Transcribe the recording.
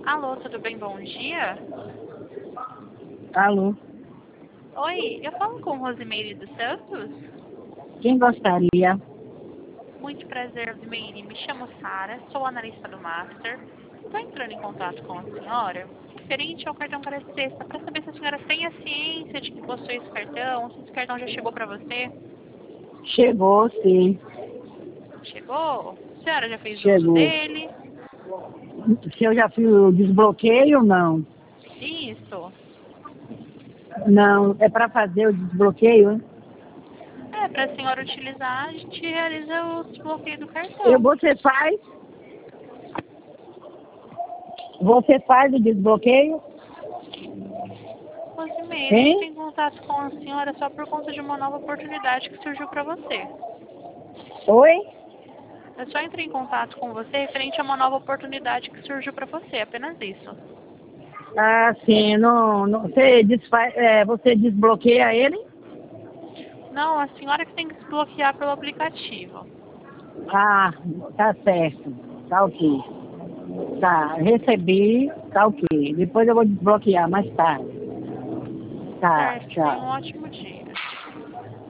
Alô, tudo bem? Bom dia. Alô, Oi, eu falo com Rosimeire dos Santos? quem gostaria? Muito prazer, Rosimeire. Me chamo Sara, sou analista do Master. Estou entrando em contato com a senhora referente ao cartão Cara de Sexta, para saber se a senhora tem a ciência de que possui esse cartão, se esse cartão já chegou para você. Chegou, sim. Chegou? A senhora já fez uso Chegou. dele? Se eu já fiz o desbloqueio, não. Isso. Não, é para fazer o desbloqueio, hein? É, para a senhora utilizar, a gente realiza o desbloqueio do cartão. Você faz o desbloqueio? Rosimeire, eu entrei Hein? em contato com a senhora só por conta de uma nova oportunidade que surgiu para você. Oi? Eu só entrei em contato com você referente a uma nova oportunidade que surgiu para você, apenas isso. Ah, sim, você desbloqueia ele? Não, a senhora que tem que desbloquear pelo aplicativo. Ah, tá certo. Tá ok. Tá, recebi, tá ok. Depois eu vou desbloquear mais tarde. Tá, Certo, tenha um tchau. ótimo dia.